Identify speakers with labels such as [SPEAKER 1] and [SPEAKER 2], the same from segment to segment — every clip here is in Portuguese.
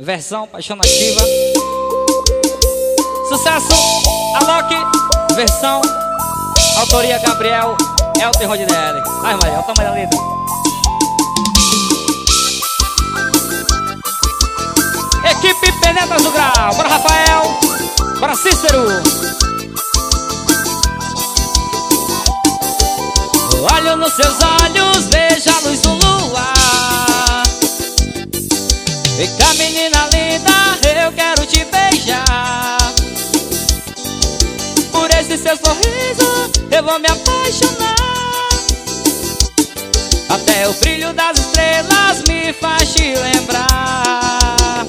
[SPEAKER 1] versão Paixão Nativa. Sucesso, Alok, versão, autoria Gabriel, é o terror de DL. Ai Maria, olha o tamanho da letra. Equipe Penetras do Grau, bora Rafael, bora Cícero. Olho nos seus olhos, vejo a luz do luar. Vem cá menina linda, eu quero te beijar. Por esse seu sorriso eu vou me apaixonar. Até o brilho das estrelas me faz te lembrar.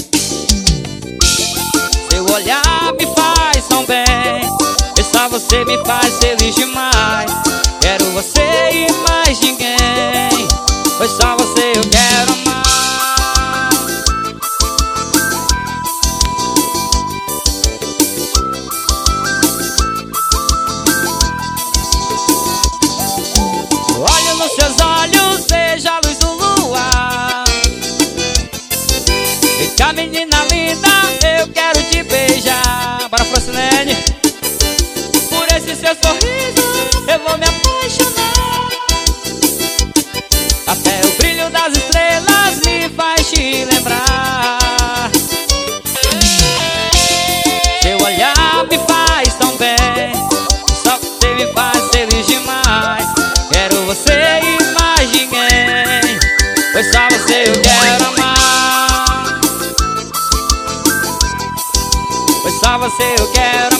[SPEAKER 1] Seu olhar me faz tão bem, e só você me faz feliz demais. Quero você e mais ninguém, pois só você eu quero amar. Olho nos seus olhos, vejo a luz do luar. Vem cá menina linda, eu quero te beijar. Bora Francilene. Por esse seu sorriso eu vou me apaixonar. Até o brilho das estrelas me faz te lembrar. Seu olhar me faz tão bem, só você me faz feliz demais. Quero você e mais ninguém, pois só você eu quero amar. Pois só você eu quero